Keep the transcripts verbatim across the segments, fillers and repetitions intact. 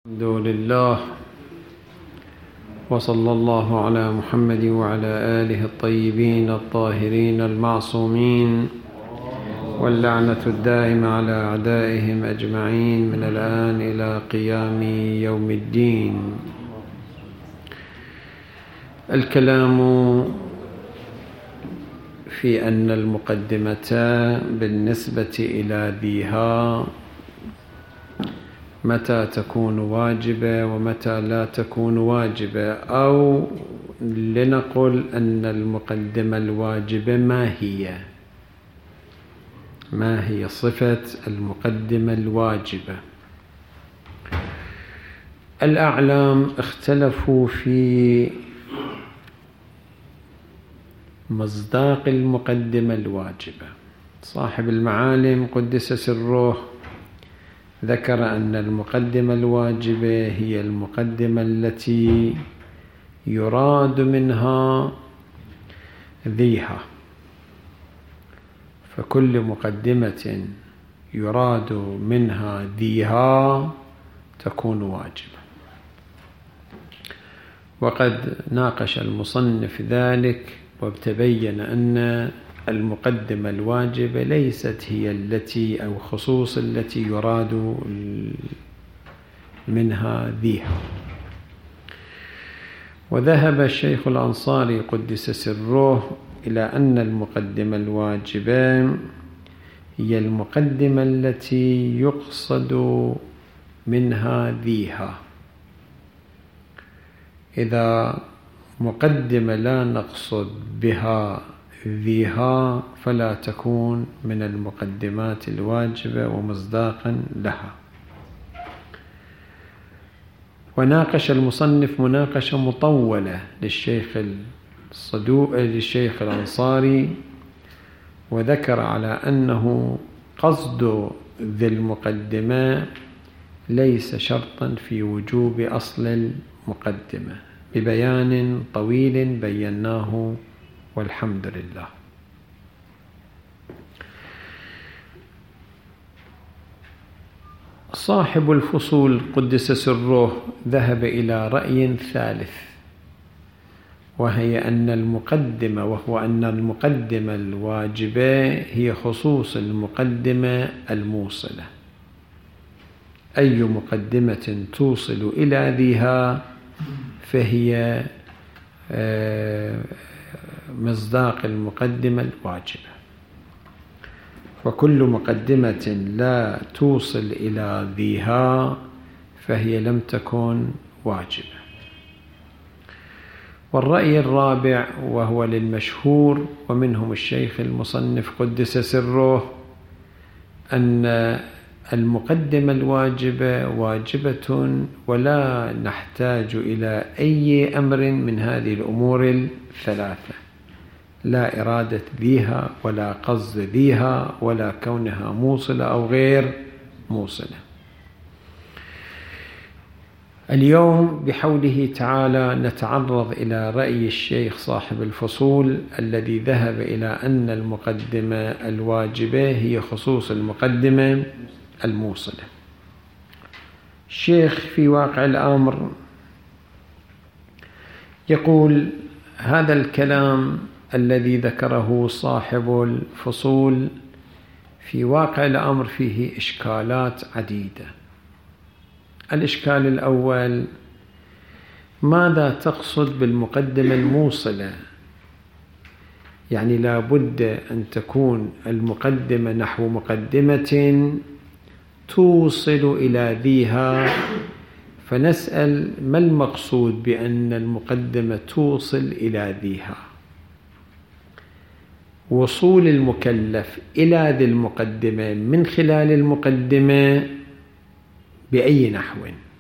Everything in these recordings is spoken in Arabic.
الحمد لله، وصلى الله على محمد وعلى آله الطيبين الطاهرين المعصومين، واللعنة الدائمة على أعدائهم أجمعين من الآن إلى قيام يوم الدين. الكلام في أن المقدمة بالنسبة إلى ذيها متى تكون واجبة ومتى لا تكون واجبة، أو لنقل أن المقدمة الواجبة ما هي ما هي صفة المقدمة الواجبة. الأعلام اختلفوا في مصداق المقدمة الواجبة. صاحب المعالم قدس سره ذكر أن المقدمة الواجبة هي المقدمة التي يراد منها ذيها، فكل مقدمة يراد منها ذيها تكون واجبة. وقد ناقش المصنف ذلك وتبين أن المقدمة الواجبة ليست هي التي أو خصوص التي يراد منها ذيها. وذهب الشيخ الأنصاري قدس سره إلى أن المقدمة الواجبة هي المقدمة التي يقصد منها ذيها. إذا مقدمة لا نقصد بها ذيها فلا تكون من المقدمات الواجبة ومصداقا لها. وناقش المصنف مناقشة مطولة للشيخ الصدوق للشيخ الأنصاري، وذكر على أنه قصد ذي المقدمة ليس شرطا في وجوب أصل المقدمة، ببيان طويل بيناه والحمد لله. صاحب الفصول قدس سره ذهب إلى رأي ثالث، وهي أن المقدمة وهو أن المقدمة الواجبة هي خصوص المقدمة الموصلة. أي مقدمة توصل إلى ذيها فهي مصداق المقدمة الواجبة، وكل مقدمة لا توصل إلى ذيها فهي لم تكن واجبة. والرأي الرابع وهو للمشهور ومنهم الشيخ المصنف قدس سره أن المقدمة الواجبة واجبة ولا نحتاج إلى أي أمر من هذه الأمور الثلاثة، لا إرادة ذيها ولا قصد ذيها ولا كونها موصلة أو غير موصلة. اليوم بحوله تعالى نتعرض إلى رأي الشيخ صاحب الفصول الذي ذهب إلى أن المقدمة الواجبة هي خصوص المقدمة الموصلة. الشيخ في واقع الأمر يقول هذا الكلام الذي ذكره صاحب الفصول في واقع الأمر فيه إشكالات عديدة. الإشكال الأول: ماذا تقصد بالمقدمة الموصلة؟ يعني لا بد أن تكون المقدمة نحو مقدمة توصل إلى ذيها، فنسأل ما المقصود بأن المقدمة توصل إلى ذيها؟ وصول المكلف إلى ذي المقدمة من خلال المقدمة بأي نحو؟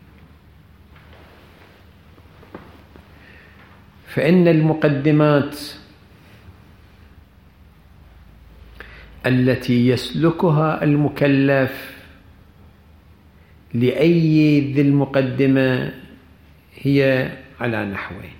فإن المقدمات التي يسلكها المكلف لأي ذي المقدمة هي على نحوين: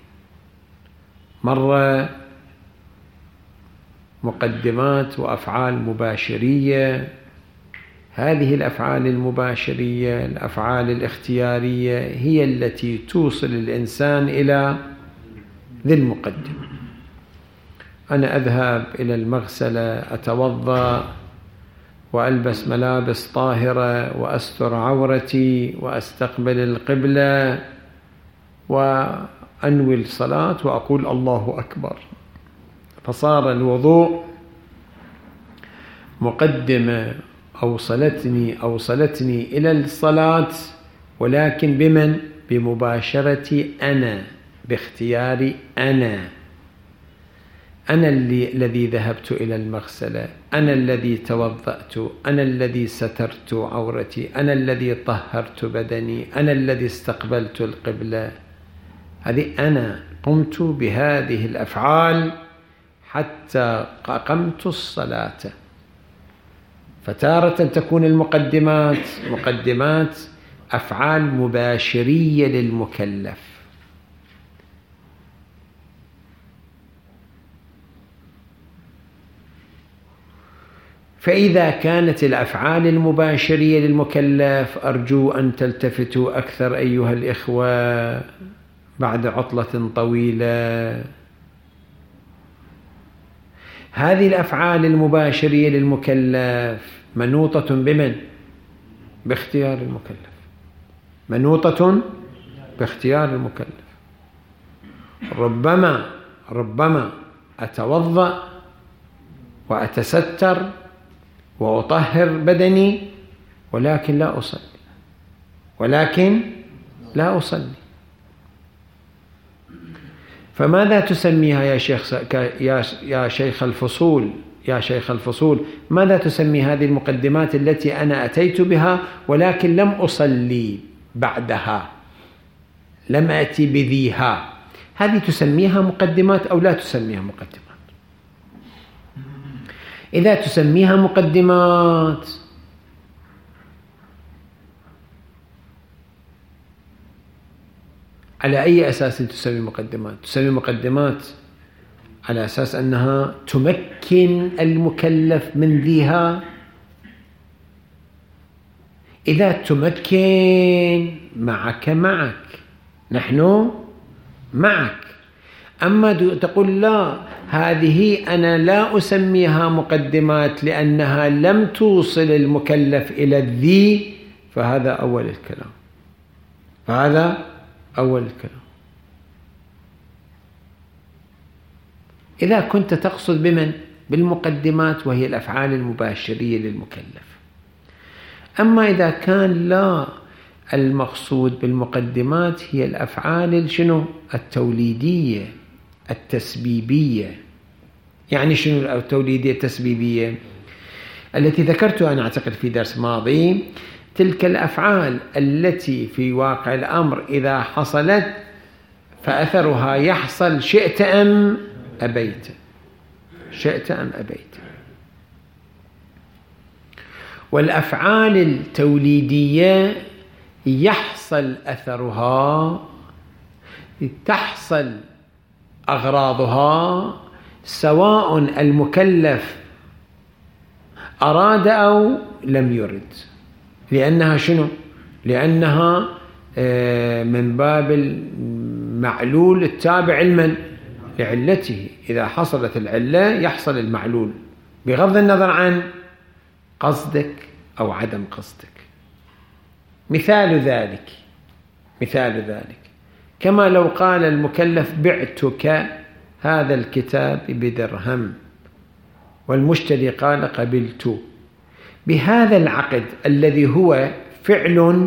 مرة مقدمات وأفعال مباشرية هذه الأفعال المباشرية، الأفعال الاختيارية، هي التي توصل الإنسان إلى ذي المقدم. أنا أذهب إلى المغسلة، أتوضأ وألبس ملابس طاهرة وأستر عورتي وأستقبل القبلة وأنوي الصلاة وأقول الله أكبر، فصار الوضوء مقدمة أوصلتني أوصلتني إلى الصلاة، ولكن بمن؟ بمباشرتي أنا، باختياري أنا. أنا اللي الذي ذهبت إلى المغسلة، أنا الذي توضأت، أنا الذي سترت عورتي، أنا الذي طهرت بدني، أنا الذي استقبلت القبلة. هذه أنا قمت بهذه الأفعال حتى أقمت الصلاة. فتارة تكون المقدمات مقدمات أفعال مباشرية للمكلف، فإذا كانت الأفعال المباشرية للمكلف، أرجو أن تلتفتوا أكثر أيها الإخوة بعد عطلة طويلة. هذه الأفعال المباشرية للمكلف منوطة بمن؟ باختيار المكلف، منوطة باختيار المكلف. ربما ربما أتوضأ وأتستر وأطهر بدني ولكن لا أصلي، ولكن لا أصلي. فماذا تسميها يا شيخ يا شيخ الفصول يا شيخ الفصول ماذا تسمي هذه المقدمات التي أنا أتيت بها ولكن لم أصلي بعدها، لم أتي بذيها؟ هذه تسميها مقدمات أو لا تسميها مقدمات؟ إذا تسميها مقدمات على أي أساس تسمي مقدمات؟ تسمي مقدمات على أساس أنها تمكن المكلف من ذيها. إذا تمكن معك معك، نحن معك. أما تقول لا، هذه أنا لا أسميها مقدمات لأنها لم توصل المكلف إلى الذي، فهذا أول الكلام، فهذا أول الكلام. إذا كنت تقصد بمن؟ بالمقدمات، وهي الأفعال المباشرية للمكلف. أما إذا كان لا، المقصود بالمقدمات هي الأفعال شنو؟ التوليدية التسبيبية. يعني شنو التوليدية التسبيبية؟ التي ذكرتها أنا أعتقد في درس ماضي، تلك الأفعال التي في واقع الأمر إذا حصلت فأثرها يحصل شئت أم أبيت، شئت أم أبيت. والأفعال التوليدية يحصل أثرها، تحصل أغراضها، سواء المكلف أراد أو لم يرد، لأنها شنو؟ لأنها من باب المعلول التابع لمن؟ لعلته. إذا حصلت العلة يحصل المعلول بغض النظر عن قصدك أو عدم قصدك. مثال ذلك مثال ذلك كما لو قال المكلف بعتك هذا الكتاب بدرهم، والمشتري قال قبلت. بهذا العقد الذي هو فعل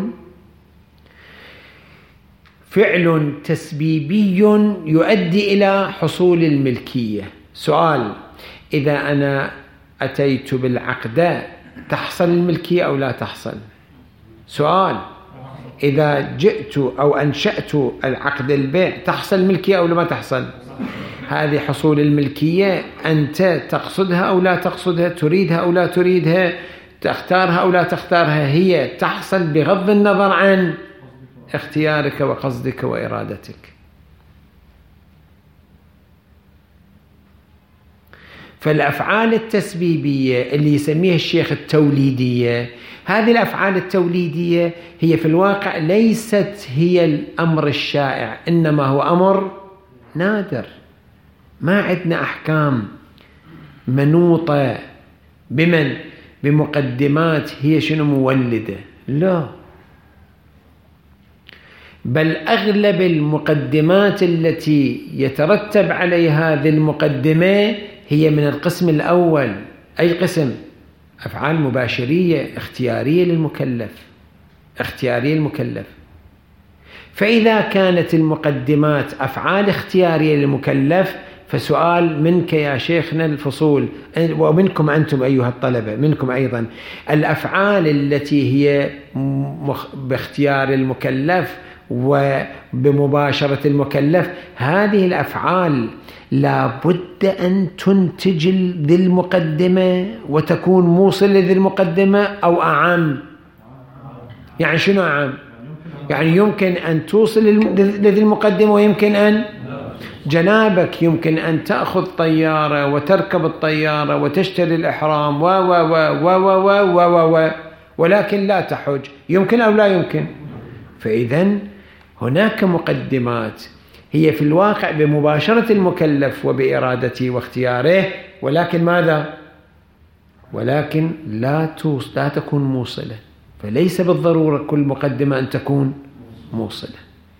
فعل تسبيبي يؤدي إلى حصول الملكية. سؤال: إذا أنا أتيت بالعقد تحصل الملكية أو لا تحصل؟ سؤال: إذا جئت أو أنشأت العقد البيع تحصل الملكية أو لا ما تحصل؟ هذه حصول الملكية أنت تقصدها أو لا تقصدها، تريدها أو لا تريدها، تختارها أو لا تختارها، هي تحصل بغض النظر عن اختيارك وقصدك وإرادتك. فالأفعال التسبيبية اللي يسميها الشيخ التوليدية، هذه الأفعال التوليدية هي في الواقع ليست هي الأمر الشائع، إنما هو أمر نادر. ما عندنا أحكام منوطة بمن بمقدمات هي شنو مولدة، لا، بل أغلب المقدمات التي يترتب عليها هذه المقدمة هي من القسم الأول. أي قسم؟ أفعال مباشرية اختيارية للمكلف، اختيارية المكلف. فإذا كانت المقدمات أفعال اختيارية للمكلف، فسؤال منك يا شيخنا الفصول، ومنكم أنتم أيها الطلبة، منكم أيضا، الأفعال التي هي باختيار المكلف وبمباشرة المكلف، هذه الأفعال لا بد أن تنتج ذي المقدمة وتكون موصل لذي المقدمة، أو أعم؟ يعني شنو أعم؟ يعني يمكن أن توصل لذي المقدمة ويمكن أن جنابك يمكن أن تأخذ طيارة وتركب الطيارة وتشتري الإحرام و و و و و و و ولكن لا تحج، يمكن أو لا يمكن؟ فإذن هناك مقدمات هي في الواقع بمباشرة المكلف وبإرادته واختياره، ولكن ماذا؟ ولكن لا توصل، لا تكون موصلة. فليس بالضرورة كل مقدمة أن تكون موصلة.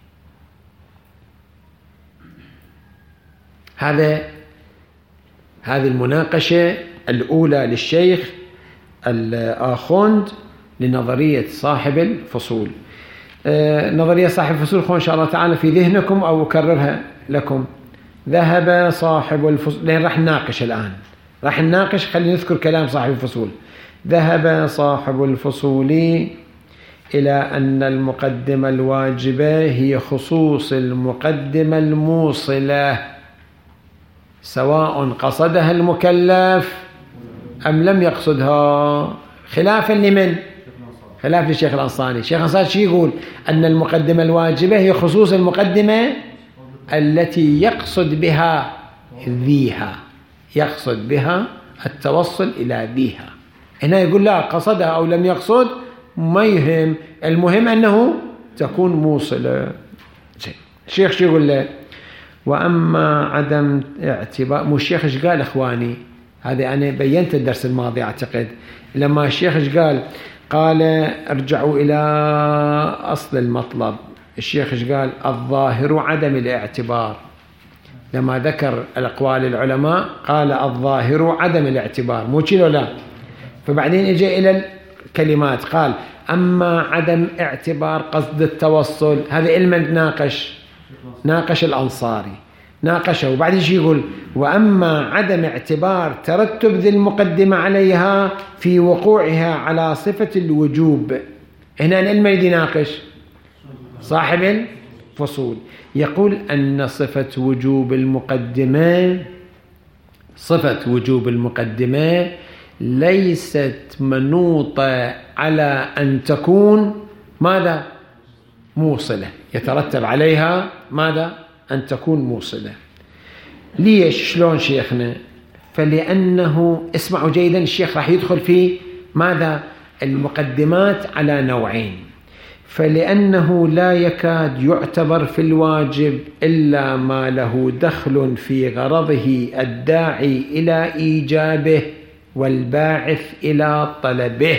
هذا هذه المناقشة الأولى للشيخ الآخوند لنظرية صاحب الفصول. آه نظرية صاحب الفصول إن شاء الله تعالى في ذهنكم أو أكررها لكم. ذهب صاحب الفصول، لأن راح نناقش الآن، راح نناقش، خلينا نذكر كلام صاحب الفصول. ذهب صاحب الفصول إلى أن المقدمة الواجبة هي خصوص المقدمة الموصلة، سواء قصدها المكلف أم لم يقصدها، خلافا لمن؟ خلاف للشيخ الأنصاري. الشيخ الأنصاري شو يقول؟ أن المقدمة الواجبة هي خصوص المقدمة التي يقصد بها ذيها، يقصد بها التوصل إلى ذيها. هنا يقول لا، قصدها أو لم يقصد ما يهم، المهم أنه تكون موصلة. الشيخ شو يقول له؟ وأما عدم اعتبار، مو الشيخ ايش قال إخواني؟ هذا أنا بينت الدرس الماضي أعتقد، لما الشيخ ايش قال؟ قال ارجعوا إلى أصل المطلب. الشيخ ايش قال؟ الظاهر عدم الاعتبار. لما ذكر الأقوال العلماء قال الظاهر عدم الاعتبار، مو كيلو لا. فبعدين اجى إلى الكلمات قال أما عدم اعتبار قصد التوصل، هذا علما ناقش ناقش الأنصاري ناقشه. وبعدين شو يقول؟ وأما عدم اعتبار ترتب ذي المقدمة عليها في وقوعها على صفة الوجوب. هنا العلم الذي يناقش صاحب الفصول يقول أن صفة وجوب المقدمة صفة وجوب المقدمة ليست منوطة على أن تكون ماذا؟ موصلة، يترتب عليها ماذا؟ أن تكون موصلة. ليش؟ شلون شيخنا؟ فلأنه اسمعوا جيدا، الشيخ راح يدخل في ماذا؟ المقدمات على نوعين. فلأنه لا يكاد يعتبر في الواجب إلا ما له دخل في غرضه الداعي إلى إيجابه والباعث إلى طلبه.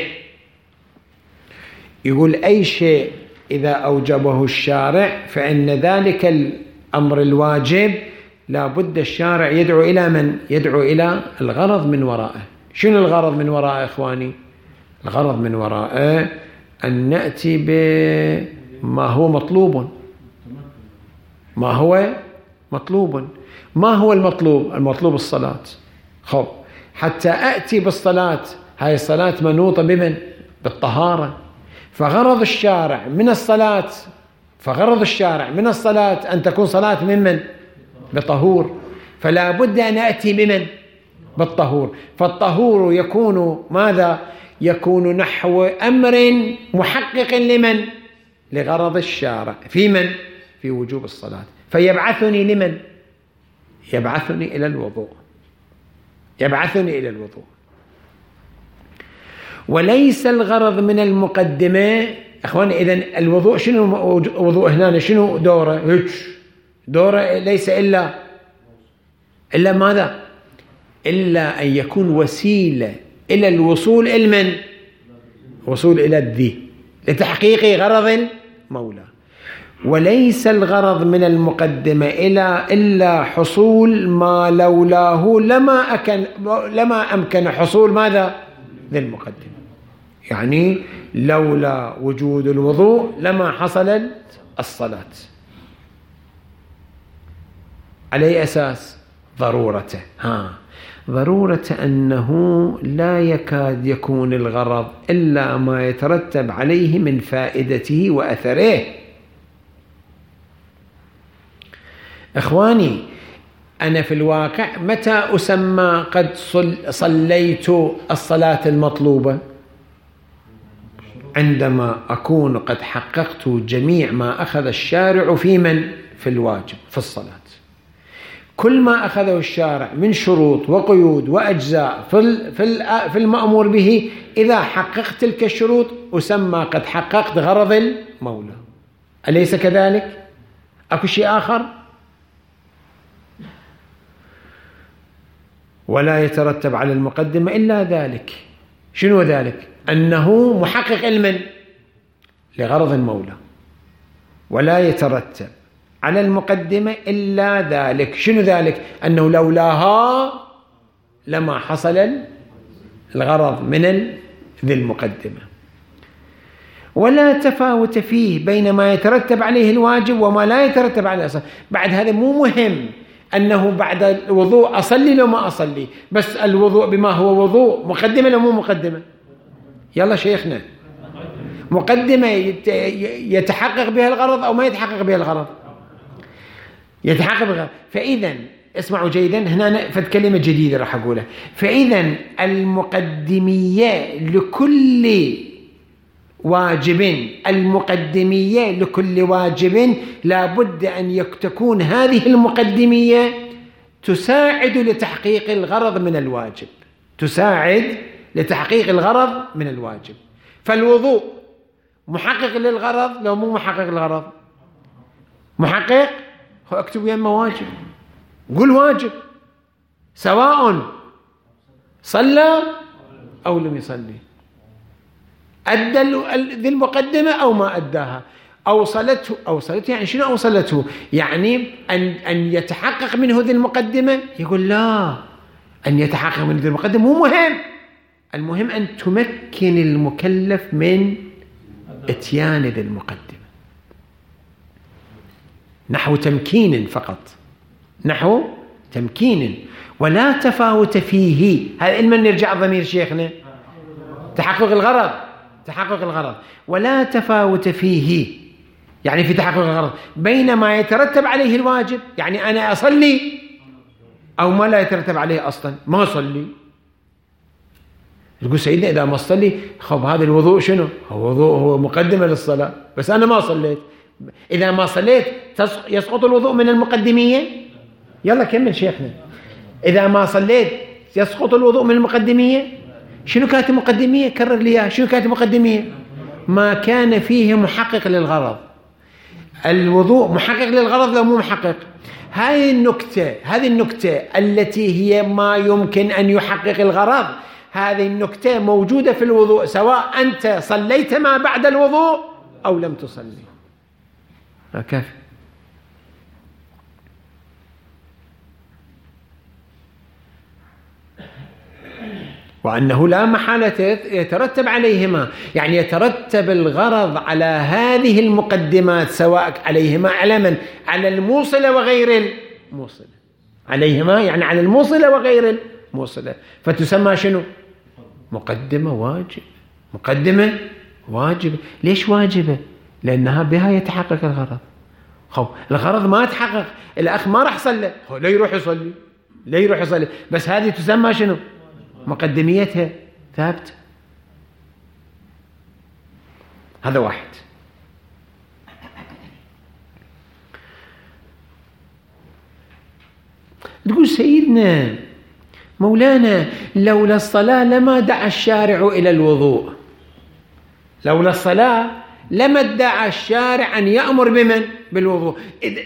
يقول أي شيء إذا أوجبه الشارع فإن ذلك الأمر الواجب لا بد الشارع يدعو إلى من؟ يدعو إلى الغرض من وراءه. شنو الغرض من وراءه إخواني؟ الغرض من وراءه أن نأتي بما هو مطلوب. ما هو مطلوب ما هو المطلوب؟ المطلوب الصلاة. خب حتى أأتي بالصلاة، هاي الصلاة منوطة بمن؟ بالطهارة. فغرض الشارع من الصلاة فغرض الشارع من الصلاة أن تكون صلاة ممن؟ بطهور. فلا بد أن أأتي بمن؟ بالطهور. فالطهور يكون ماذا؟ يكون نحو أمر محقق لمن؟ لغرض الشارع في من؟ في وجوب الصلاة. فيبعثني لمن؟ يبعثني إلى الوضوء. يبعثني إلى الوضوء. وليس الغرض من المقدمة أخواني. إذن الوضوء شنو وضوء هنا؟ شنو دوره؟ دوره ليس إلا إلا ماذا؟ إلا أن يكون وسيلة إلى الوصول إلى من؟ وصول إلى الذي لتحقيق غرض المولى. وليس الغرض من المقدمة إلا إلا حصول ما لولاه لما أكن لما أمكن حصول ماذا؟ ذي المقدمة. يعني لولا وجود الوضوء لما حصلت الصلاة. على أي أساس؟ ضرورته. ها ضرورة أنه لا يكاد يكون الغرض إلا ما يترتب عليه من فائدته وأثره. إخواني أنا في الواقع متى أسمى قد صليت الصلاة المطلوبة؟ عندما أكون قد حققت جميع ما أخذ الشارع في من؟ في الواجب في الصلاة. كل ما أخذه الشارع من شروط وقيود وأجزاء في في المأمور به، إذا حققت تلك الشروط أسمى قد حققت غرض المولى. أليس كذلك؟ أكو شيء آخر؟ ولا يترتب على المقدمة إلا ذلك. شنو ذلك؟ أنه محقق علما لغرض المولى. ولا يترتب على المقدمة إلا ذلك. شنو ذلك؟ أنه لولاها لما حصل الغرض من ذي المقدمة. ولا تفاوت فيه بين ما يترتب عليه الواجب وما لا يترتب عليه الأصل. بعد هذا مو مهم أنه بعد الوضوء أصلي لو ما أصلي، بس الوضوء بما هو وضوء مقدمة لو مو مقدمة؟ يلا شيخنا، مقدمة يتحقق بها الغرض أو ما يتحقق بها الغرض؟ يتحقق بها. فإذا اسمعوا جيدا، هنا فد كلمة جديدة راح أقولها. فإذا المقدمية لكل واجب المقدمية لكل واجب لابد أن تكون هذه المقدمية تساعد لتحقيق الغرض من الواجب، تساعد لتحقيق الغرض من الواجب. فالوضوء محقق للغرض لو مو محقق للغرض؟ محقق. هو اكتب يما واجب، قل واجب، سواء صلى أو لم يصلي، أدى ذي المقدمة أو ما أداها، أوصلته. أوصلته يعني شنو أوصلته؟ يعني أن أن يتحقق منه ذي المقدمة. يقول لا، أن يتحقق من ذي المقدمة مو مهم، المهم أن تمكن المكلف من إتيان ذي المقدمة. نحو تمكين فقط، نحو تمكين ولا تفاوت فيه. هذا علما نرجع ضمير شيخنا تحقق الغرض، تحقق الغرض ولا تفاوت فيه، يعني في تحقق الغرض بين ما يترتب عليه الواجب، يعني أنا أصلي أو ما لا يترتب عليه أصلا ما أصلي. تقول سيدنا إذا ما أصلي خب هذا الوضوء شنو؟ هو وضوء، هو مقدمة للصلاة، بس أنا ما صليت. إذا ما صليت يسقط الوضوء من المقدمية؟ يلا كمل شيخنا. إذا ما صليت يسقط الوضوء من المقدمية؟ شنو كانت المقدمية؟ كرر لي شنو كانت المقدمية؟ ما كان فيه محقق للغرض. الوضوء محقق للغرض لو مو محقق؟ هذه النكتة، هذه النكتة التي هي ما يمكن أن يحقق الغرض، هذه النكتة موجودة في الوضوء سواء أنت صليت ما بعد الوضوء أو لم تصلي. كيف؟ وأنه لا محالة يترتب عليهما، يعني يترتب الغرض على هذه المقدمات سواء عليهما على من؟ على الموصلة وغير الموصلة، عليهما يعني على الموصلة وغير الموصلة، فتسمى شنو؟ مقدمة واجب. مقدمة واجب. ليش واجبة؟ لأنها بها يتحقق الغرض. خب الغرض ما تحقق، الأخ ما راح صلى، لا يروح يصلي، لا يروح يصلي، بس هذه تسمى شنو؟ مقدميتها ثابتة. هذا واحد. تقول سيدنا مولانا لولا الصلاة لما دعا الشارع إلى الوضوء، لولا الصلاة لما ادعى الشارع أن يأمر بمن؟ بالوضوء.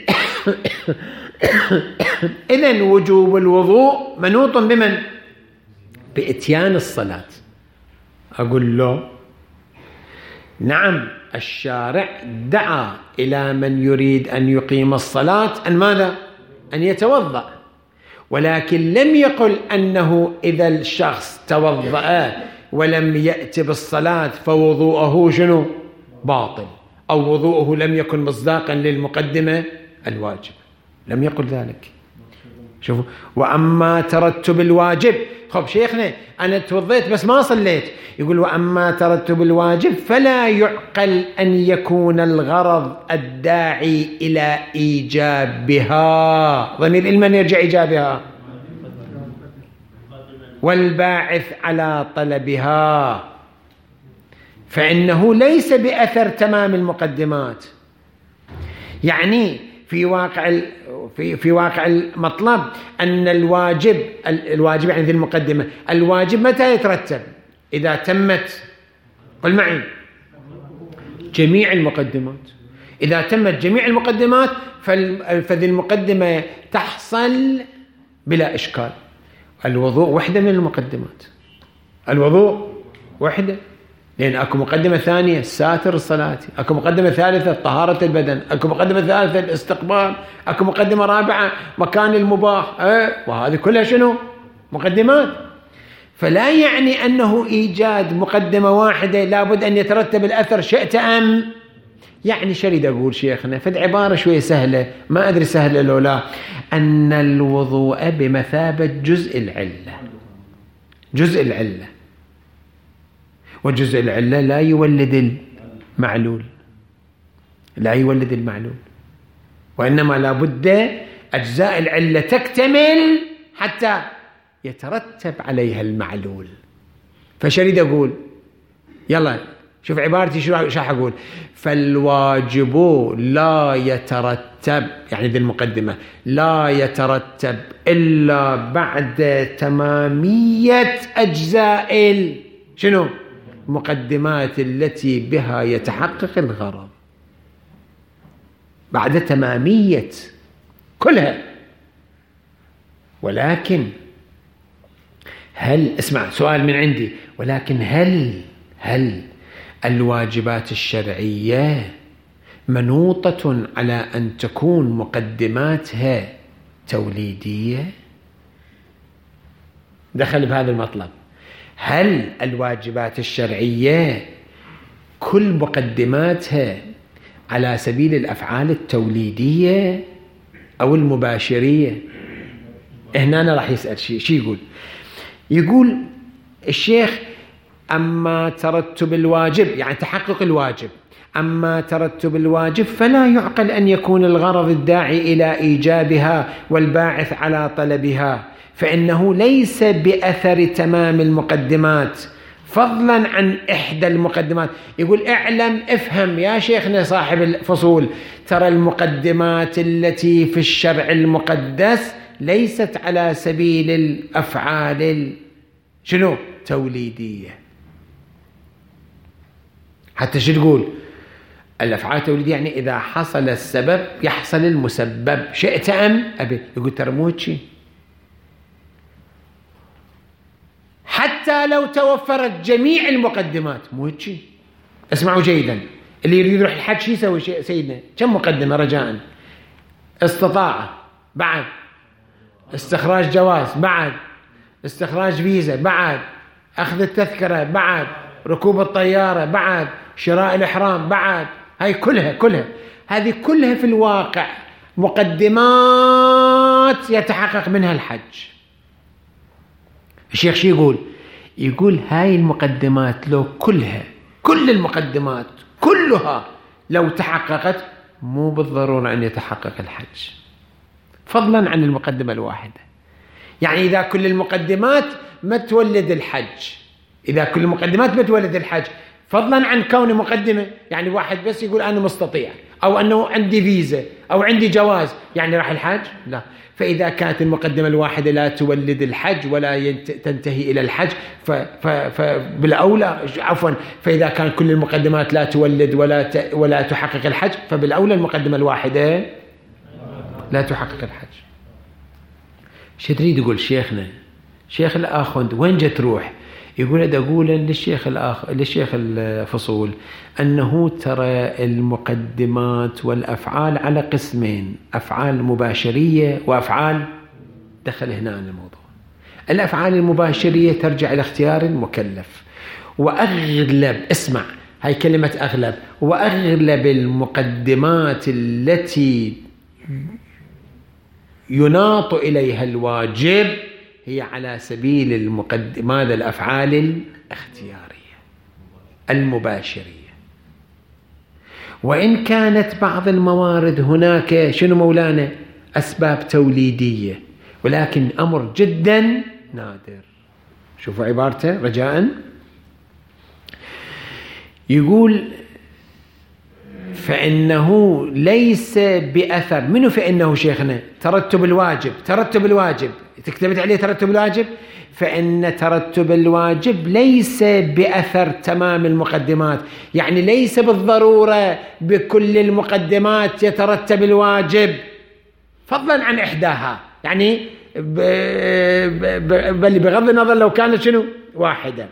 إذن وجوب الوضوء منوط بمن؟ بإتيان الصلاة. أقول له نعم، الشارع دعا إلى من يريد أن يقيم الصلاة أن ماذا؟ أن يتوضأ، ولكن لم يقل أنه إذا الشخص توضأ ولم يأتي بالصلاة فوضوءه شنو؟ باطل، أو وضوءه لم يكن مصداقا للمقدمة الواجب، لم يقل ذلك. شوفوا، وأما ترتب الواجب، خب شيخنا أنا توضيت بس ما صليت، يقول وأما ترتب الواجب فلا يعقل أن يكون الغرض الداعي إلى إيجابها، ضمير المن يرجع إيجابها، والباعث على طلبها، فإنه ليس بأثر تمام المقدمات. يعني في واقع في في واقع المطلب أن الواجب الواجب يعني ذي المقدمة، الواجب متى يترتب؟ إذا تمت، قل معي، جميع المقدمات. إذا تمت جميع المقدمات فذي المقدمة تحصل بلا إشكال. الوضوء وحدة من المقدمات، الوضوء وحدة، لأن أكو مقدمة ثانية ساتر الصلاة، أكو مقدمة ثالثة طهارة البدن، أكو مقدمة ثالثة الاستقبال، أكو مقدمة رابعة مكان المباح، أه؟ وهذه كلها شنو؟ مقدمات. فلا يعني أنه إيجاد مقدمة واحدة لابد أن يترتب الأثر شئت أم. يعني شريد أقول شيخنا فد عبارة شوية سهلة، ما أدري سهلة لو لا، أن الوضوء بمثابة جزء العلة، جزء العلة، وجزء العلة لا يولد المعلول، لا يولد المعلول، وإنما لابد أجزاء العلة تكتمل حتى يترتب عليها المعلول. فشريد أقول يلا شوف عبارتي شو راح أقول، فالواجب لا يترتب، يعني ذي المقدمة، لا يترتب إلا بعد تمامية أجزاء شنو؟ المقدمات التي بها يتحقق الغرض، بعد تمامية كلها. ولكن هل، اسمع سؤال من عندي، ولكن هل هل الواجبات الشرعية منوطة على أن تكون مقدماتها توليدية؟ دخل بهذا المطلب. هل الواجبات الشرعية كل مقدماتها على سبيل الأفعال التوليدية أو المباشرية؟ هنا أنا راح يسأل شيء، شي يقول يقول الشيخ أما ترتب الواجب يعني تحقق الواجب، أما ترتب الواجب فلا يعقل أن يكون الغرض الداعي إلى إيجابها والباعث على طلبها، فإنه ليس بأثر تمام المقدمات فضلا عن إحدى المقدمات. يقول اعلم افهم يا شيخنا صاحب الفصول، ترى المقدمات التي في الشرع المقدس ليست على سبيل الأفعال شنو؟ توليدية. حتى شو تقول؟ الأفعال التوليدية يعني إذا حصل السبب يحصل المسبب، شئت أم أبي. يقول ترى مو هيك، حتى لو توفرت جميع المقدمات مو هيك. اسمعوا جيدا، اللي يريد يروح الحج شو يسوي سيدنا؟ كم مقدمة رجاء؟ استطاعة، بعد استخراج جواز، بعد استخراج فيزا، بعد أخذ التذكرة، بعد ركوب الطيارة، بعد شراء الإحرام، بعد هاي كلها كلها هذه كلها في الواقع مقدمات يتحقق منها الحج. الشيخ شو يقول؟ يقول هاي المقدمات لو كلها، كل المقدمات كلها لو تحققت مو بالضرورة أن يتحقق الحج، فضلا عن المقدمة الواحدة. يعني إذا كل المقدمات ما تولد الحج، إذا كل المقدمات ما تولد الحج، فضلا عن كون مقدمة، يعني واحد بس يقول أنا مستطيع أو أنه عندي فيزا أو عندي جواز يعني راح الحج؟ لا. فإذا كانت المقدمة الواحدة لا تولد الحج ولا تنتهي إلى الحج فبالأولى عفوا فإذا كان كل المقدمات لا تولد ولا ولا تحقق الحج فبالأولى المقدمة الواحدة لا تحقق الحج. شو تريد يقول شيخنا؟ شيخ الآخوند وين جت تروح؟ يقول أد أقول للشيخ الآخ للشيخ الفصول أنه ترى المقدمات والأفعال على قسمين، أفعال مباشرية وأفعال دخل هنا عن الموضوع. الأفعال المباشرية ترجع إلى اختيار المكلف، وأغلب اسمع هاي كلمة أغلب، وأغلب المقدمات التي يناط إليها الواجب هي على سبيل المقدمات الأفعال الاختيارية المباشرية. وإن كانت بعض الموارد هناك شنو مولانا أسباب توليدية، ولكن أمر جدا نادر. شوفوا عبارته رجاء، يقول فإنه ليس بأثر منه. فإنه شيخنا ترتب الواجب، ترتب الواجب تكتبت عليه ترتب الواجب، فإن ترتب الواجب ليس بأثر تمام المقدمات، يعني ليس بالضرورة بكل المقدمات يترتب الواجب فضلا عن إحداها، يعني بل بغض النظر لو كانت شنو واحدة،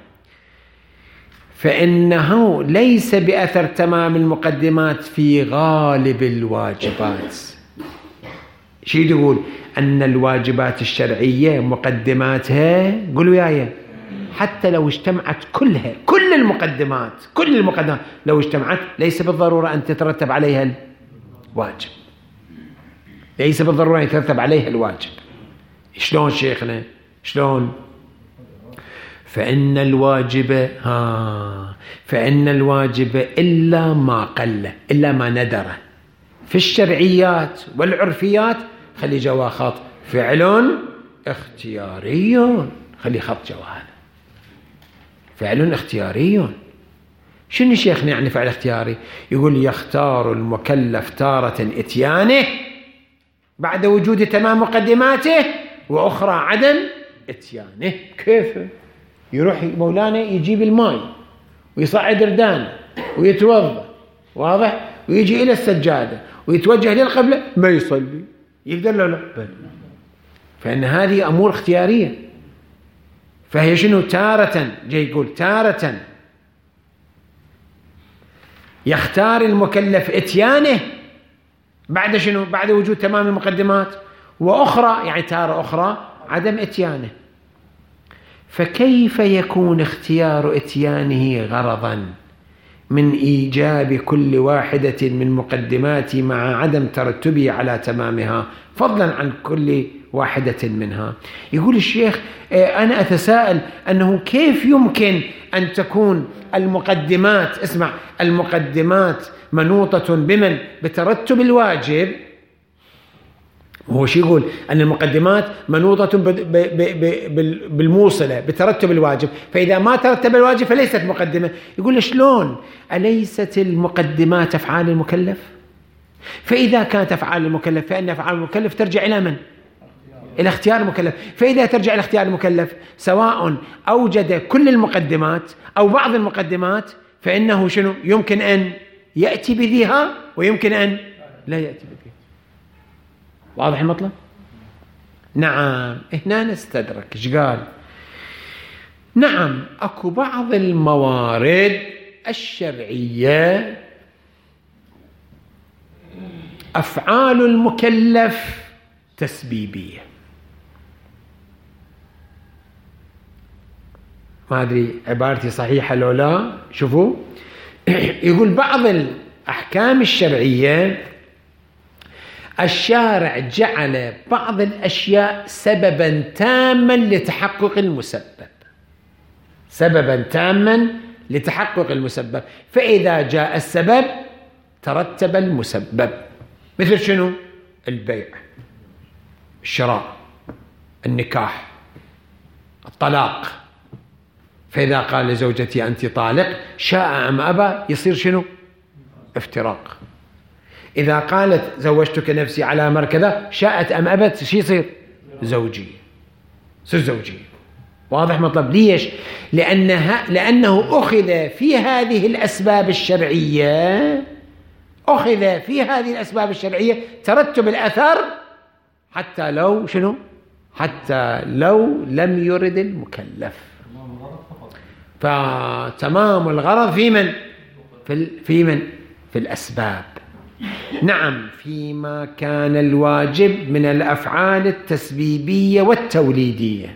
فإنه ليس بأثر تمام المقدمات في غالب الواجبات. شو يقول؟ أن الواجبات الشرعية مقدماتها قولوا يايا حتى لو اجتمعت كلها كل المقدمات كل المقدمات لو اجتمعت ليس بالضرورة أن تترتب عليها الواجب، ليس بالضرورة أن يترتب عليها الواجب. شلون شيخنا شلون؟ فإن الواجب ها فإن الواجب إلا ما قل إلا ما ندر في الشرعيات والعرفيات خلي جوا خط فعل اختياري، خلي خط جوا هذا فعل اختياري. شنو شيخنا يعني فعل اختياري؟ يقول يختار المكلف تارة اتيانه بعد وجود تمام مقدماته وأخرى عدم اتيانه. كيف؟ يروح مولانا يجيب الماء ويصعد ردانه ويتوضا واضح ويجي إلى السجادة ويتوجه للقبلة ما يصلي يقدر له لا بل. فإن هذه أمور اختيارية، فهي شنو تارة جاي يقول تارة يختار المكلف اتيانه بعد شنو بعد وجود تمام المقدمات، وأخرى يعني تارة أخرى عدم اتيانه. فكيف يكون اختيار اتيانه غرضا من إيجاب كل واحدة من مقدماته مع عدم ترتبه على تمامها فضلا عن كل واحدة منها؟ يقول الشيخ أنا أتساءل أنه كيف يمكن أن تكون المقدمات اسمع المقدمات منوطة بمن بترتب الواجب. هو شو يقول؟ أن المقدمات منوطة بالموصلة بترتب الواجب، فإذا ما ترتب الواجب فليست مقدمة. يقول شلون؟ أليست المقدمات أفعال المكلف؟ فإذا كانت أفعال المكلف فإن أفعال المكلف ترجع إلى من؟ إلى اختيار المكلف. فإذا ترجع إلى اختيار المكلف سواء أوجد كل المقدمات أو بعض المقدمات فإنه شنو؟ يمكن أن يأتي بذيها ويمكن أن لا يأتي بذيها. واضح المطلب؟ نعم. هنا نستدرك ايش قال؟ نعم اكو بعض الموارد الشرعية أفعال المكلف تسبيبية. ما أدري عبارتي صحيحة لو لا. شوفوا يقول بعض الأحكام الشرعية الشارع جعل بعض الأشياء سببا تاما لتحقق المسبب، سببا تاما لتحقق المسبب، فإذا جاء السبب ترتب المسبب. مثل شنو؟ البيع، الشراء، النكاح، الطلاق. فإذا قال لزوجتي أنت طالق شاء أم أبى يصير شنو؟ افتراق. إذا قالت زوجتك نفسي على أمر كذا، شاءت أم أبت، شي يصير زوجية، صير زوجية. واضح مطلب؟ ليش؟ لأنها لأنه أخذ في هذه الأسباب الشرعية، أخذ في هذه الأسباب الشرعية ترتب الأثر حتى لو شنو؟ حتى لو لم يرد المكلف. فتمام الغرض في من؟ في, في من؟ في الأسباب. نعم، فيما كان الواجب من الأفعال التسبيبية والتوليدية.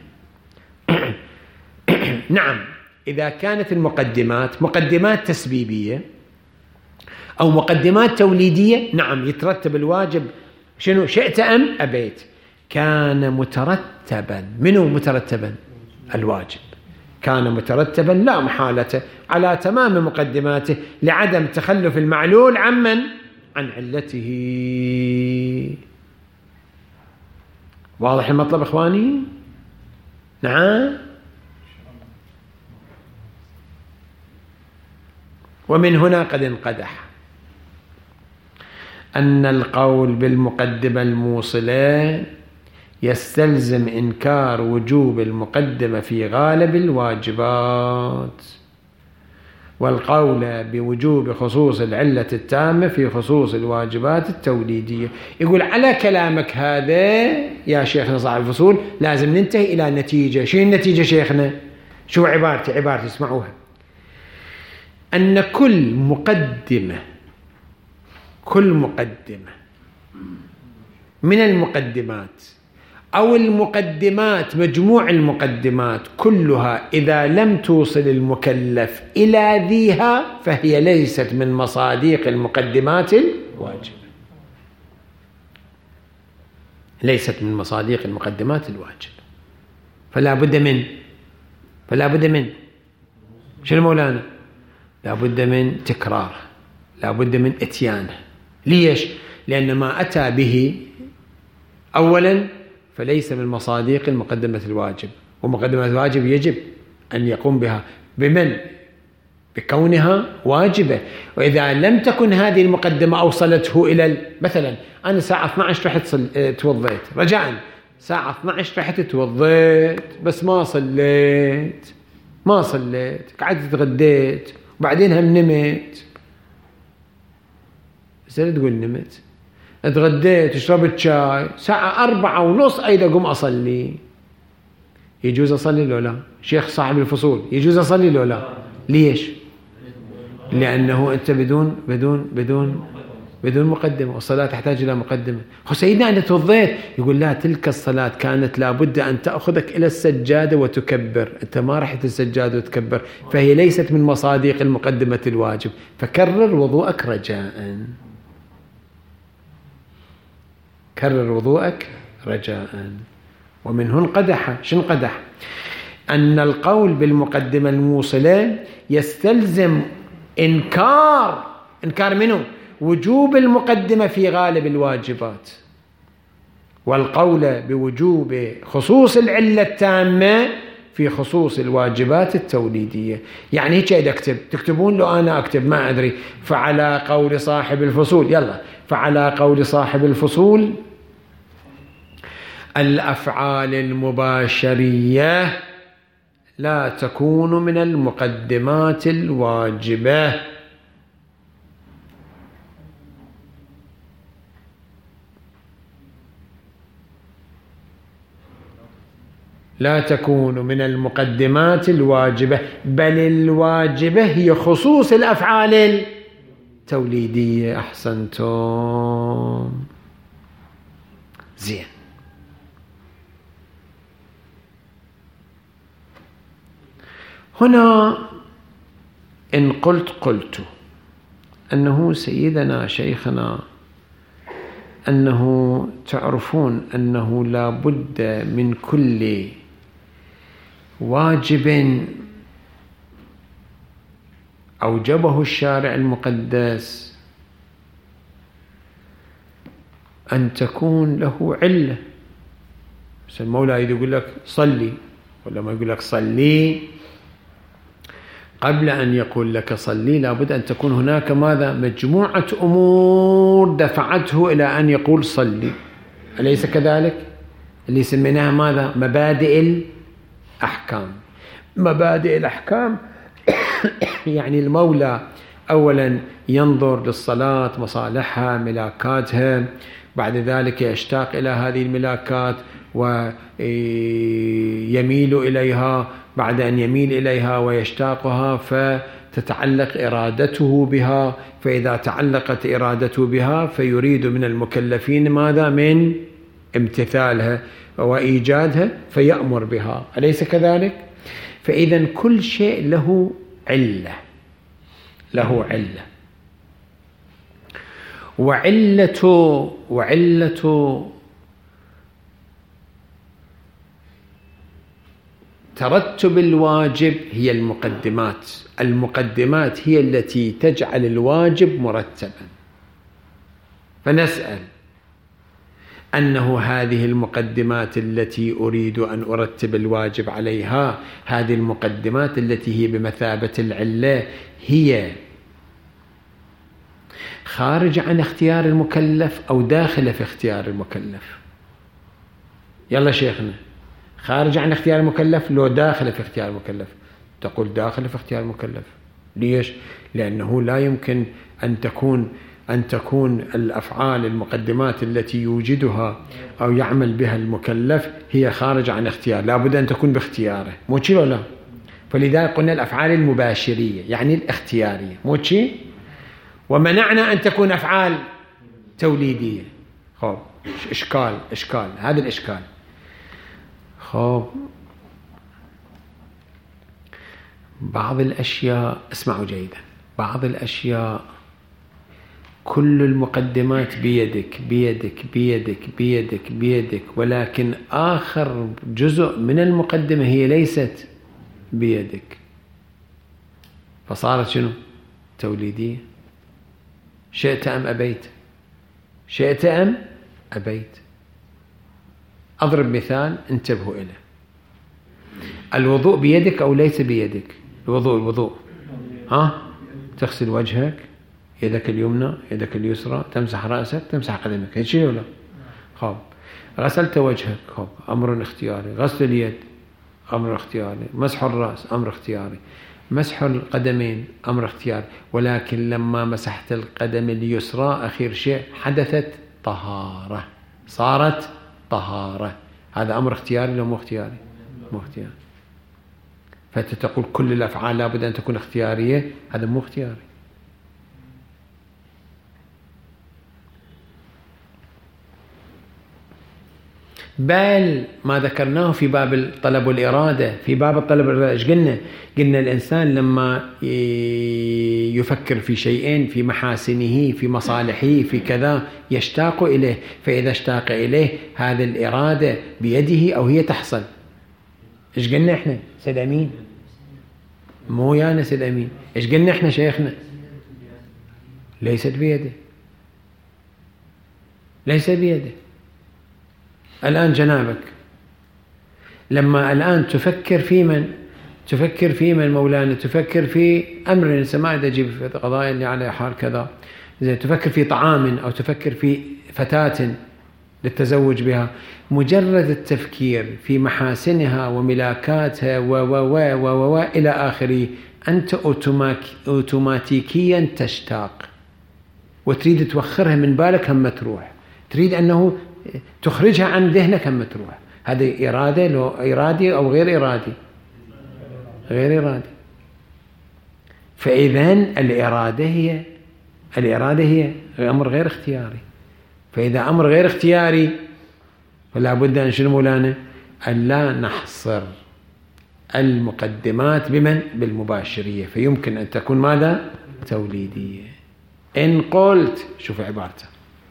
نعم، إذا كانت المقدمات مقدمات تسبيبية أو مقدمات توليدية، نعم يترتب الواجب شنو؟ شئت أم أبيت. كان مترتبا، منو مترتبا؟ الواجب كان مترتبا لا محالة على تمام مقدماته لعدم تخلف المعلول عمن؟ عن علته. واضح المطلب إخواني؟ نعم. ومن هنا قد انقدح أن القول بالمقدمة الموصلة يستلزم إنكار وجوب المقدمة في غالب الواجبات، والقول بوجوب خصوص العلة التامة في خصوص الواجبات التوليدية. يقول على كلامك هذا يا شيخنا صاحب الفصول لازم ننتهي إلى نتيجة. شو النتيجة شيخنا؟ شو عبارتي؟ عبارتي اسمعوها: أن كل مقدمة كل مقدمة من المقدمات أو المقدمات مجموع المقدمات كلها إذا لم توصل المكلف إلى ذيها فهي ليست من مصاديق المقدمات الواجبة، ليست من مصاديق المقدمات الواجبة. فلا بد من فلا بد من شنو مولانا؟ لا بد من تكراره، لا بد من اتيانه. ليش؟ لأن ما أتى به أولا فليس من مصاديق المقدمة الواجب، ومقدمة الواجب يجب أن يقوم بها بمن؟ بكونها واجبة. وإذا لم تكن هذه المقدمة أوصلته إلى مثلا أنا ساعة اثنتي عشرة رحت توضيت، رجاء ساعة اثنتي عشرة رحت توضيت بس ما صليت ما صليت قعدت تغديت وبعدين هم نمت. بس لا تقول نمت، اتغديت شربت شاي ساعة أربعة ونص أيضا قم أصلي. يجوز أصلي لو لا؟ شيخ صاحب الفصول يجوز أصلي لو لا؟ ليش؟ لأنه أنت بدون بدون بدون بدون مقدمة، والصلاة تحتاج إلى مقدمة. خو سيدنا أنت توضيت، يقول لا، تلك الصلاة كانت لابد أن تأخذك إلى السجادة وتكبر، أنت ما رحت السجادة وتكبر، فهي ليست من مصاديق المقدمة الواجب، فكرر وضوءك رجاء، كرر وضوءك رجاء. ومن هنا انقدح. شنو انقدح؟ أن القول بالمقدمة الموصلة يستلزم إنكار إنكار منه؟ وجوب المقدمة في غالب الواجبات، والقول بوجوب خصوص العلة التامة في خصوص الواجبات التوليدية. يعني هيك إذا أكتب تكتبون له أنا أكتب ما أدري، فعلى قول صاحب الفصول، يلا فعلى قول صاحب الفصول الأفعال المباشرية لا تكون من المقدمات الواجبة، لا تكون من المقدمات الواجبة، بل الواجبة هي خصوص الأفعال التوليدية. أحسنتم، زين. هنا إن قلت قلت أنه سيدنا شيخنا أنه تعرفون أنه لا بد من كل واجب أوجبه الشارع المقدس أن تكون له علة. المولى يقول لك صلي ولا ما يقول لك صلي، قبل أن يقول لك صلي لابد أن تكون هناك ماذا؟ مجموعة أمور دفعته إلى أن يقول صلي، أليس كذلك؟ اللي سميناها ماذا؟ مبادئ الأحكام. مبادئ الأحكام يعني المولى أولا ينظر للصلاة مصالحها ملاكاتها، بعد ذلك يشتاق إلى هذه الملاكات ويميل إليها، بعد أن يميل إليها ويشتاقها فتتعلق إرادته بها، فإذا تعلقت إرادته بها فيريد من المكلفين ماذا؟ من امتثالها وإيجادها فيأمر بها، أليس كذلك؟ فإذا كل شيء له علة، له علة، وعلة وعلة ترتب الواجب هي المقدمات. المقدمات هي التي تجعل الواجب مرتبا. فنسأل أنه هذه المقدمات التي أريد أن أرتب الواجب عليها، هذه المقدمات التي هي بمثابة العلة، هي خارج عن اختيار المكلف أو داخل في اختيار المكلف؟ يلا شيخنا، خارج عن اختيار المكلف لو داخل في اختيار المكلف؟ تقول داخل في اختيار المكلف. ليش؟ لأنه لا يمكن أن تكون أن تكون الأفعال المقدمات التي يوجدها أو يعمل بها المكلف هي خارج عن اختيار، لا بد أن تكون باختياره، مو شي ولا لا؟ فلذلك قلنا الأفعال المباشرية يعني الاختيارية، مو شي؟ ومنعنا أن تكون أفعال توليدية. خب إشكال إشكال هذا الإشكال. خب بعض الأشياء، اسمعوا جيدا، بعض الأشياء كل المقدمات بيدك بيدك بيدك بيدك بيدك، ولكن آخر جزء من المقدمة هي ليست بيدك، فصارت شنو؟ توليدية. شئت أم أبيت، شئت أم أبيت. أضرب مثال انتبهوا إليه. الوضوء بيدك أو ليس بيدك؟ الوضوء الوضوء ها؟ تغسل وجهك، يدك اليمنى يدك اليسرى، تمسح رأسك تمسح قدمك، هيك شيء ولا؟ خب غسلت وجهك، خب أمر اختياري. غسل اليد أمر اختياري. مسح الرأس أمر اختياري. مسح القدمين أمر اختياري. ولكن لما مسحت القدم اليسرى أخير شيء حدثت طهارة، صارت طهارة، هذا أمر اختياري ولا مو اختياري؟ مو اختياري. فتقول كل الأفعال لابد أن تكون اختيارية، هذا مو اختياري. بل ما ذكرناه في باب الطلب والإرادة، في باب الطلب والإرادة إيش قلنا؟ قلنا الإنسان لما يفكر في شيئين، في محاسنه في مصالحه في كذا، يشتاق إليه، فإذا اشتاق إليه هذه الإرادة بيده أو هي تحصل. إيش قلنا إحنا سيد أمين؟ مو يانا سيد أمين، إيش قلنا إحنا شيخنا؟ ليست بيده، ليست بيده. الآن جنابك لما الآن تفكر في من؟ تفكر في من مولانا؟ تفكر في أمر سماء تجيب في قضايا اللي على حال كذا، زين تفكر في طعام أو تفكر في فتاة للتزوج بها، مجرد التفكير في محاسنها وملاكاتها و و و و و إلى آخره، أنت أوتوماتيكيا تشتاق وتريد توخرها من بالك هم تروح، تريد أنه تخرجها عن ذهنك هم تروح. هذه إرادة لو إرادي أو غير إرادي؟ غير إرادي. فإذن الإرادة هي الإرادة هي أمر غير اختياري. فإذا أمر غير اختياري فلا بد أن شنو مولانا؟ أن لا نحصر المقدمات بمن؟ بالمباشرية، فيمكن أن تكون ماذا؟ توليدية. إن قلت، شوف عبارته،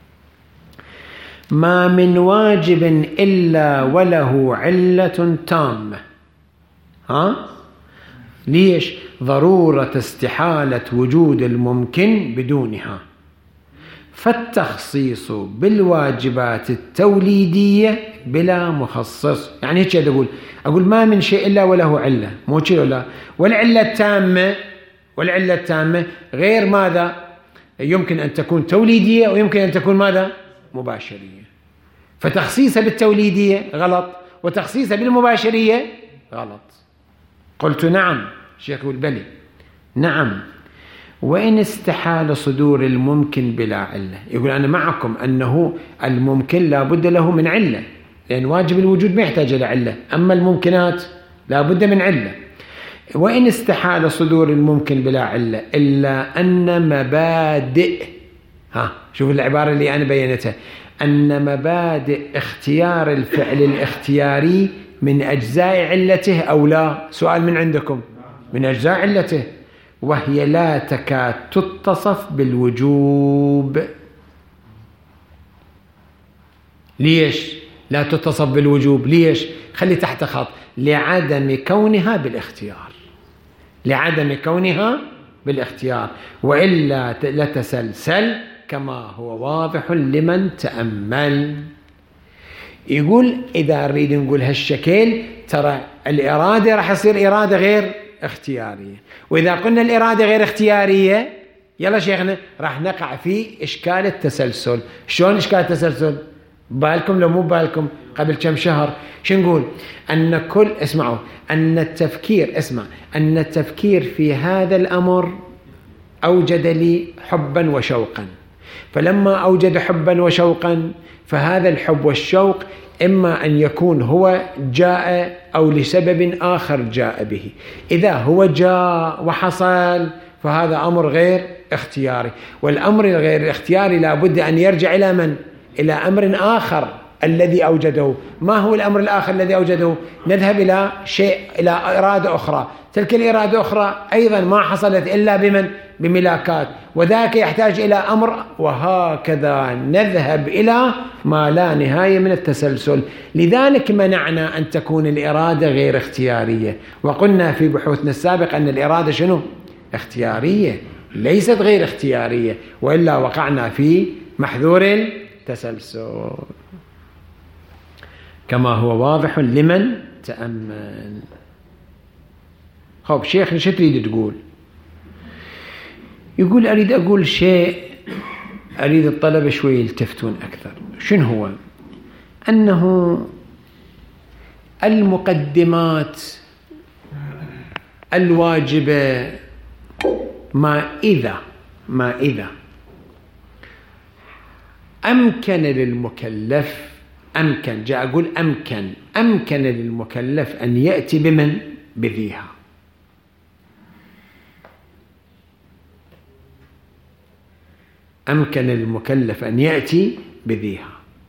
ما من واجب إلا وله علة تامة. ها؟ ليش؟ ضرورة استحالة وجود الممكن بدونها، فالتخصيص بالواجبات التوليدية بلا مخصص. يعني هيك أقول أقول ما من شيء إلا وله علة، مو شيء ولا والعلة التامة والعلة التامة غير ماذا؟ يمكن أن تكون توليدية ويمكن أن تكون ماذا؟ مباشرية. فتخصيصها بالتوليدية غلط، وتخصيصها بالمباشرية غلط. قلت نعم. الشيخ يقول بلي نعم، وإن استحال صدور الممكن بلا علة. يقول أنا معكم أنه الممكن لا بد له من علة، لأن واجب الوجود ما يحتاج إلى علة، أما الممكنات لا بد من علة. وإن استحال صدور الممكن بلا علة إلا أن مبادئ، ها شوف العبارة اللي أنا بينتها، أن مبادئ اختيار الفعل الاختياري من أجزاء علته أو لا. سؤال من عندكم، من أجزاء علته، وهي لا تكاد تتصف بالوجوب. ليش لا تتصف بالوجوب؟ ليش؟ خلي تحت خط، لعدم كونها بالاختيار، لعدم كونها بالاختيار، وإلا لتسلسل كما هو واضح لمن تأمل. يقول إذا نريد نقول هالشكل، ترى الإرادة راح يصير إرادة غير اختيارية، وإذا قلنا الإرادة غير اختيارية يلا شيخنا راح نقع في إشكال التسلسل. شلون إشكال التسلسل؟ بالكم لو مو بالكم قبل كم شهر شو نقول؟ أن كل اسمعوا أن التفكير اسمع أن التفكير في هذا الأمر أوجد لي حبا وشوقا، فلما أوجد حبا وشوقا فهذا الحب والشوق إما أن يكون هو جاء أو لسبب آخر جاء به. إذا هو جاء وحصل فهذا أمر غير اختياري، والأمر الغير اختياري لابد أن يرجع إلى من؟ إلى أمر آخر الذي أوجده. ما هو الأمر الآخر الذي أوجده؟ نذهب إلى شيء، إلى إرادة أخرى، تلك الإرادة أخرى أيضا ما حصلت إلا بمن؟ بملاكات، وذاك يحتاج إلى أمر، وهكذا نذهب إلى ما لا نهاية من التسلسل. لذلك منعنا أن تكون الإرادة غير اختيارية، وقلنا في بحوثنا السابقة أن الإرادة شنو؟ اختيارية ليست غير اختيارية، وإلا وقعنا في محذور التسلسل كما هو واضح لمن تأمل. خب شيخنا شو تريد تقول؟ يقول أريد أقول شيء أريد الطلبة شوي يلتفتون أكثر. شنو هو؟ أنه المقدمات الواجبة ما إذا ما إذا أمكن للمكلف، أمكن جاء أقول أمكن أمكن للمكلف أن يأتي بمن؟ بذيها. أمكن للمكلف أن يأتي بذيها،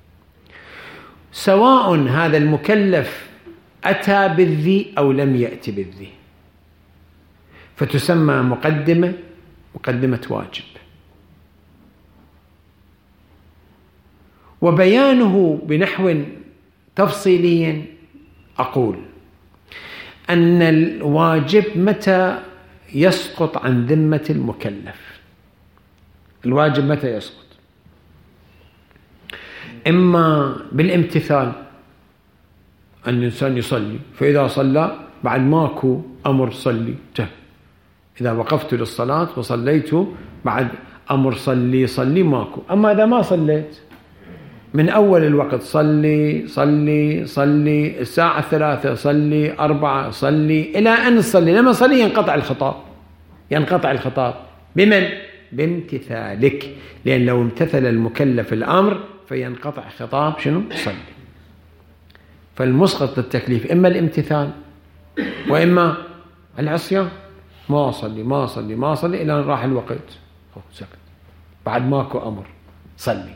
سواء هذا المكلف أتى بالذي أو لم يأتي بالذي، فتسمى مقدمة مقدمة واجب. وبيانه بنحو تفصيلي أقول أن الواجب متى يسقط عن ذمة المكلف؟ الواجب متى يسقط؟ إما بالامتثال، أن الإنسان يصلي فإذا صلى بعد ماكو أمر صلي، إذا وقفت للصلاة وصليت بعد أمر صلي صلي ماكو. أما إذا ما صليت من أول الوقت صلي صلي صلي الساعة الثلاثة صلي أربعة صلي إلى أن تصلي، لما صلي ينقطع الخطاب ينقطع الخطاب بمن؟ بامتثالك، لأن لو امتثل المكلف الأمر فينقطع خطاب شنو؟ صلي. فالمسقط للتكليف إما الامتثال وإما العصيان، ما صلي ما صلي ما صلي إلى أن راح الوقت سكت بعد ماكو أمر صلي.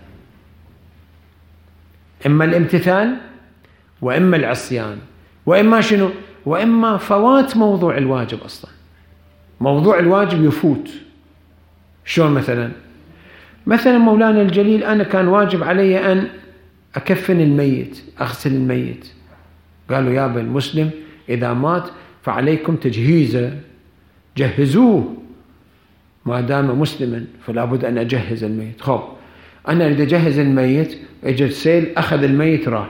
إما الامتثال وإما العصيان وإما شنو؟ وإما فوات موضوع الواجب. أصلا موضوع الواجب يفوت. شلون مثلا؟ مثلا مولانا الجليل أنا كان واجب علي أن أكفن الميت، أغسل الميت، قالوا يا ابن المسلم إذا مات فعليكم تجهيزه، جهزوه ما دام مسلما، فلا بد أن أجهز الميت. خب أنا أريد أجهز الميت، إجا السيل أخذ الميت راح،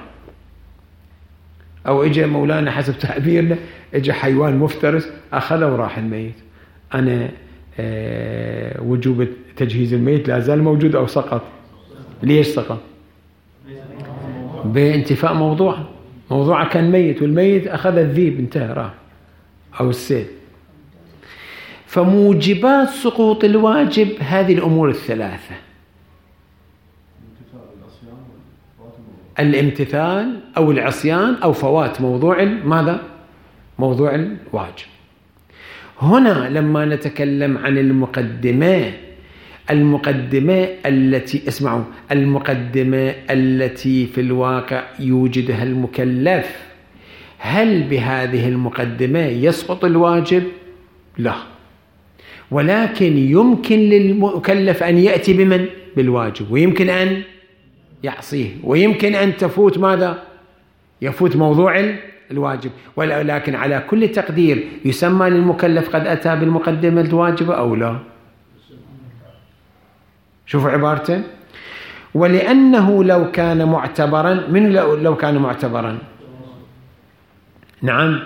أو إجا مولانا حسب تعبيرنا إجا حيوان مفترس أخذه وراح الميت، أنا أه وجوب تجهيز الميت لا زال موجود أو سقط؟ ليش سقط؟ بانتفاء موضوع موضوعه كان ميت، والميت أخذ الذيب انتهى راح، أو السيل. فموجبات سقوط الواجب هذه الأمور الثلاثة: الامتثال أو العصيان أو فوات موضوع ماذا؟ موضوع الواجب. هنا لما نتكلم عن المقدمة المقدمة التي اسمعوا المقدمة التي في الواقع يوجدها المكلف، هل بهذه المقدمة يسقط الواجب؟ لا، ولكن يمكن للمكلف أن يأتي بمن؟ بالواجب، ويمكن أن يعصيه، ويمكن أن تفوت ماذا؟ يفوت موضوع الواجب، ولكن على كل تقدير يسمى للمكلف قد أتى بالمقدمة الواجبة أو لا؟ شوفوا عبارته: ولأنه لو كان معتبرا، من لو كان معتبرا؟ نعم،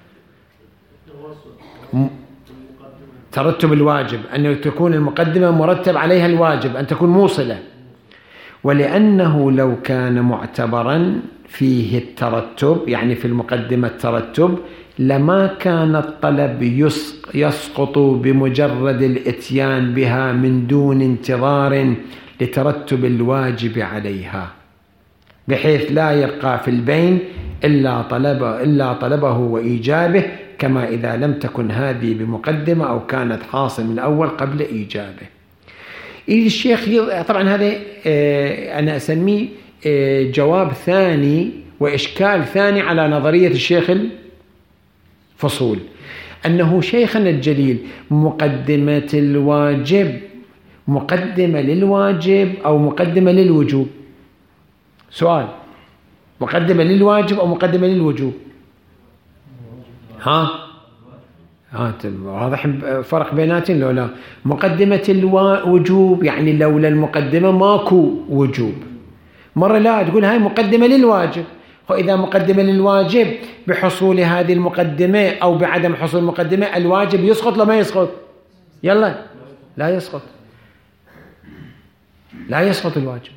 ترتب الواجب، أن تكون المقدمة مرتب عليها الواجب، أن تكون موصلة. ولأنه لو كان معتبرا فيه الترتب، يعني في المقدمة الترتب، لما كان الطلب يسقط بمجرد الاتيان بها من دون انتظار لترتب الواجب عليها، بحيث لا يبقى في البين إلا طلبه, إلا طلبه وإيجابه، كما إذا لم تكن هذه بمقدمة أو كانت حاصل من الأول قبل إيجابه. الشيخ طبعا هذا أنا أسميه جواب ثاني وإشكال ثاني على نظرية الشيخ الفصول، أنه شيخنا الجليل مقدمة الواجب مقدمة للواجب أو مقدمة للوجوب؟ سؤال: مقدمة للواجب أو مقدمة للوجوب؟ ها ها واضح فرق بيناتهم لو لا؟ مقدمة الوجوب يعني لولا المقدمة ماكو وجوب. مرة لا تقول هاي مقدمة للواجب، وإذا مقدمة للواجب بحصول هذه المقدمة أو بعدم حصول المقدمة الواجب يسقط لما يسقط؟ يلا لا يسقط، لا يسقط الواجب.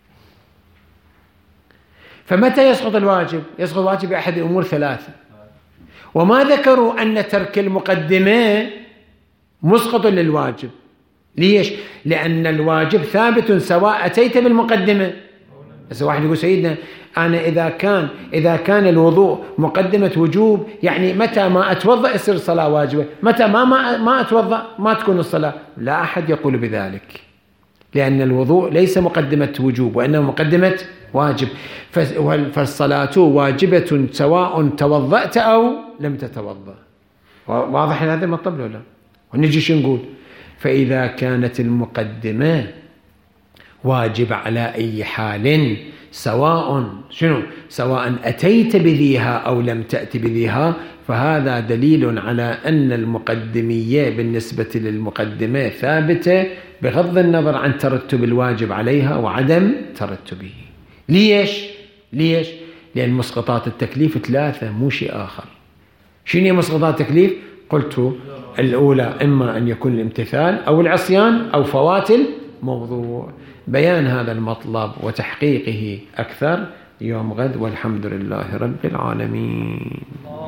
فمتى يسقط الواجب؟ يسقط الواجب بأحد الأمور ثلاثة، وما ذكروا أن ترك المقدمة مسقط للواجب. ليش؟ لأن الواجب ثابت سواء أتيت بالمقدمة. بس واحد يقول سيدنا أنا إذا كان إذا كان الوضوء مقدمة وجوب، يعني متى ما أتوضأ يصير الصلاة واجبة، متى ما ما, ما أتوضأ ما تكون الصلاة. لا أحد يقول بذلك، لأن الوضوء ليس مقدمة وجوب وإنما مقدمة واجب، فالصلاة واجبة سواء توضأت أو لم تتوضأ. واضح هذا المطلب ولا لا؟ ونجي شو نقول؟ فإذا كانت المقدمة واجب على أي حال، سواء شنو؟ سواء أتيت بذيها أو لم تأتي بذيها، فهذا دليل على أن المقدمية بالنسبة للمقدمة ثابتة بغض النظر عن ترتب الواجب عليها وعدم ترتبه. ليش؟ ليش؟ لأن مسقطات التكليف ثلاثة مو شيء آخر. شنو مسقطات التكليف؟ قلت الأولى إما أن يكون الامتثال أو العصيان أو فوات الموضوع. بيان هذا المطلب وتحقيقه أكثر يوم غد، والحمد لله رب العالمين.